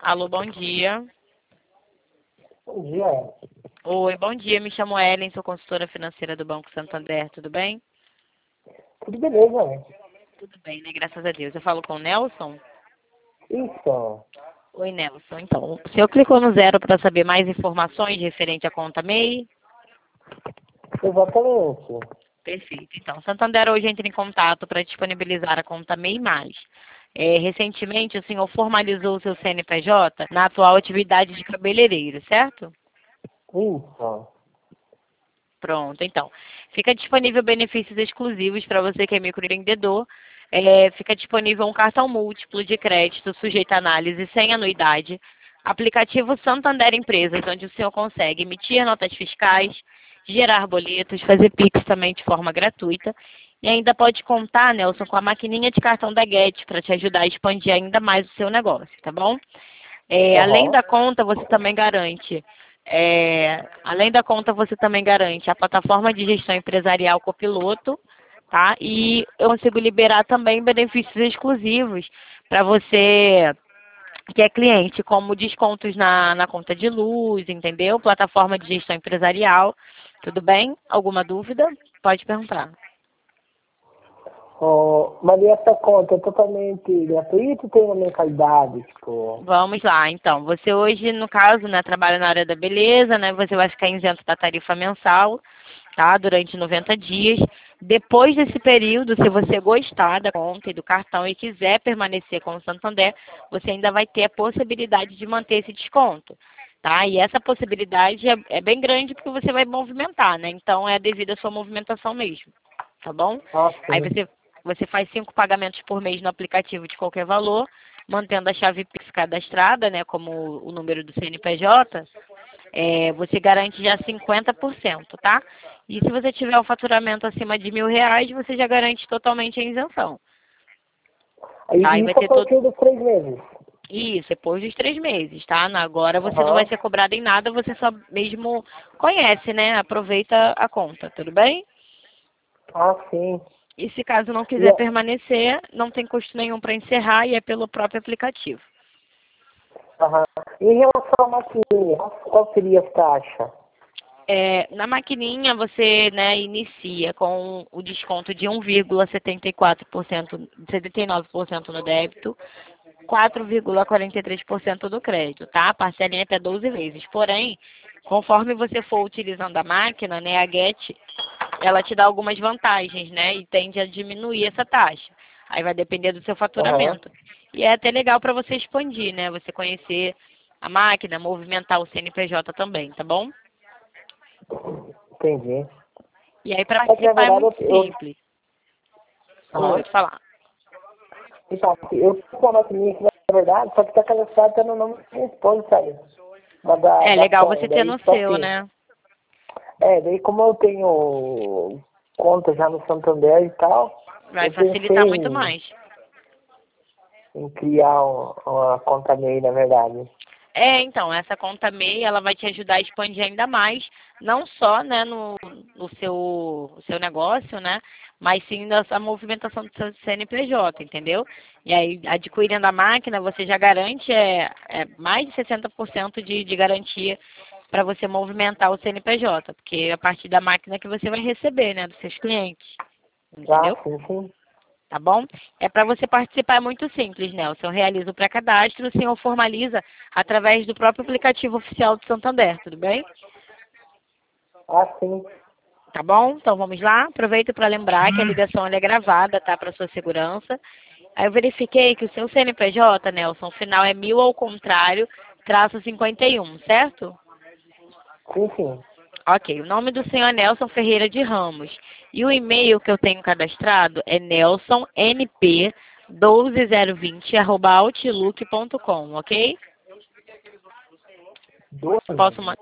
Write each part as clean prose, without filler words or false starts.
Alô, bom dia. Bom dia. Oi, bom dia. Me chamo Ellen, sou consultora financeira do Banco Santander, tudo bem? Tudo beleza, né? Tudo bem, né? Graças a Deus. Eu falo com o Nelson? Isso. Oi, Nelson. Então, o senhor clicou no zero para saber mais informações referente à conta MEI? Exatamente. Perfeito. Então, Santander hoje entra em contato para disponibilizar a conta MEI+. Recentemente, o senhor formalizou o seu CNPJ na atual atividade de cabeleireiro, certo? Isso. Pronto, então. Fica disponível benefícios exclusivos para você que é microempreendedor. Fica disponível um cartão múltiplo de crédito sujeito à análise sem anuidade. Aplicativo Santander Empresas, onde o senhor consegue emitir notas fiscais, gerar boletos, fazer Pix também de forma gratuita. E ainda pode contar, Nelson, com a maquininha de cartão da Get para te ajudar a expandir ainda mais o seu negócio, tá bom? Além Aham. da conta, você também garante. Além da conta, você também garante a plataforma de gestão empresarial Copiloto, tá? E eu consigo liberar também benefícios exclusivos para você que é cliente, como descontos na conta de luz, entendeu? Plataforma de gestão empresarial. Tudo bem? Alguma dúvida? Pode perguntar. Mas e essa conta é totalmente gratuita ou tem uma mensalidade, tipo... Vamos lá, então. Você hoje, no caso, né, trabalha na área da beleza, né? Você vai ficar isento da tarifa mensal, tá? Durante 90 dias. Depois desse período, se você gostar da conta e do cartão e quiser permanecer com o Santander, você ainda vai ter a possibilidade de manter esse desconto, tá? E essa possibilidade é bem grande porque você vai movimentar, né? Então, é devido à sua movimentação mesmo, tá bom? Ah, Aí sim. você faz 5 pagamentos por mês no aplicativo de qualquer valor, mantendo a chave Pix cadastrada, né, como o número do CNPJ, você garante já 50%, tá? E se você tiver um faturamento acima de R$ 1.000, você já garante totalmente a isenção, tá? E Aí vai isso a ter todo partir dos 3 meses. isso depois dos 3 meses, tá? Agora você não vai Aham. ser cobrado em nada, você só mesmo conhece, né? Aproveita a conta, tudo bem? Ah, sim. E se caso não E, quiser permanecer, não tem custo nenhum para encerrar e é pelo próprio aplicativo. aham. Em relação à maquininha, qual seria a taxa? Na maquininha você, né, inicia com o desconto de 1,74%, 79% no débito, 4,43% do crédito, tá? Parcelinha até 12 vezes. Porém, conforme você for utilizando a máquina, né, a Get, ela te dá algumas vantagens, né, e tende a diminuir essa taxa. Aí vai depender do seu Aham. faturamento. E é até legal para você expandir, né, você conhecer a máquina, movimentar o CNPJ também, tá bom? Entendi. E aí É que na participar é verdade muito simples. aham. Pode falar. Então, eu tô com uma maquininha aqui, na verdade, só que tá cadastrado até no nome da minha esposa, sabe? Mas É da legal conta, você ter daí no só seu, que... né? Daí como eu tenho conta já no Santander e tal, Vai eu pensei facilitar muito mais. em criar uma conta MEI, na verdade. Então, essa conta MEI, ela vai te ajudar a expandir ainda mais, não só, né, no seu negócio, né, mas sim nessa movimentação do seu CNPJ, entendeu? E aí, adquirindo a máquina, você já garante mais de 60% de garantia para você movimentar o CNPJ, porque é a partir da máquina que você vai receber, né, dos seus clientes, Ah, entendeu? sim, sim. Tá bom? Para você participar é muito simples, né? O senhor realiza o pré-cadastro, o senhor formaliza através do próprio aplicativo oficial do Santander, tudo bem? Ah, sim. Tá bom? Então vamos lá. Aproveito para lembrar que a ligação ela é gravada, tá? Para sua segurança. Aí eu verifiquei que o seu CNPJ, Nelson, final é 1000 ao contrário, traço 51, certo? Sim, sim. Ok, o nome do senhor é Nelson Ferreira de Ramos. E o e-mail que eu tenho cadastrado é nelsonnp12020@outlook.com, ok? 12. Posso ma-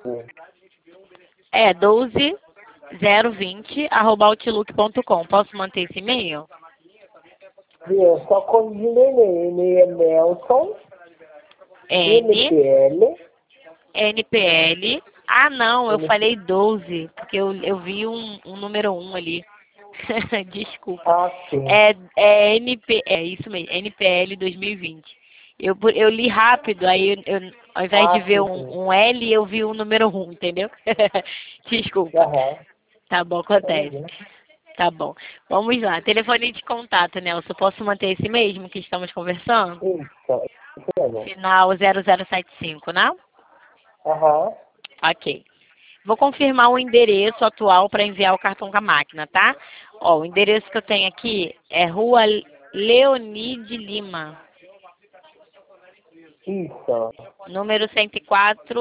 12020@outlook.com. Posso manter esse e-mail? Só corrigindo ele. Ele é Nelson, N NPL, NPL. Ah, não, eu NP... falei 12, porque eu vi um número 1 ali. Desculpa. Ah, sim. É isso mesmo, NPL 2020. Eu li rápido, aí ao invés de ver sim, sim. um L, eu vi um número 1, entendeu? Desculpa. Aham. Tá bom, acontece. Imagina. Tá bom. Vamos lá. Telefone de contato, Nelson. Posso manter esse mesmo que estamos conversando? Isso mesmo. Final 0075, né? Aham. Ok. Vou confirmar o endereço atual para enviar o cartão com a máquina, tá? Ó, o endereço que eu tenho aqui é Rua Leonide Lima, Isso. número 104.